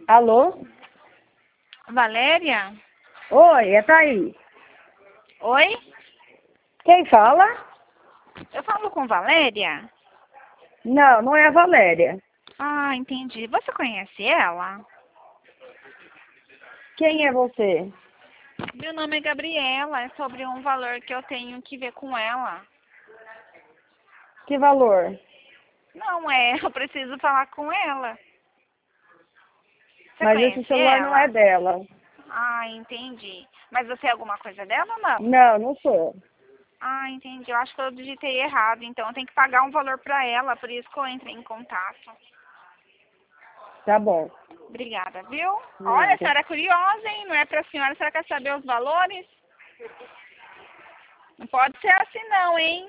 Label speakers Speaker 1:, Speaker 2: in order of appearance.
Speaker 1: Alô?
Speaker 2: Valéria?
Speaker 1: Oi, é Thaís.
Speaker 2: Oi?
Speaker 1: Quem fala?
Speaker 2: Eu falo com Valéria?
Speaker 1: Não, não é a Valéria.
Speaker 2: Ah, entendi. Você conhece ela?
Speaker 1: Quem é você?
Speaker 2: Meu nome é Gabriela. É sobre um valor que eu tenho que ver com ela.
Speaker 1: Que valor?
Speaker 2: Não é, eu preciso falar com ela. Você
Speaker 1: Mas esse
Speaker 2: conhece
Speaker 1: celular não é
Speaker 2: ela?
Speaker 1: dela.
Speaker 2: Ah, entendi. Mas você é alguma coisa dela ou não?
Speaker 1: Não, não sou.
Speaker 2: Ah, entendi. Eu acho que eu digitei errado. Então eu tenho que pagar um valor pra ela, por isso que eu entrei em contato.
Speaker 1: Tá bom.
Speaker 2: Obrigada, viu? Olha, a
Speaker 1: Nada.
Speaker 2: senhora é curiosa, hein? Não é pra senhora, a senhora quer saber os valores? Não pode ser assim não, hein?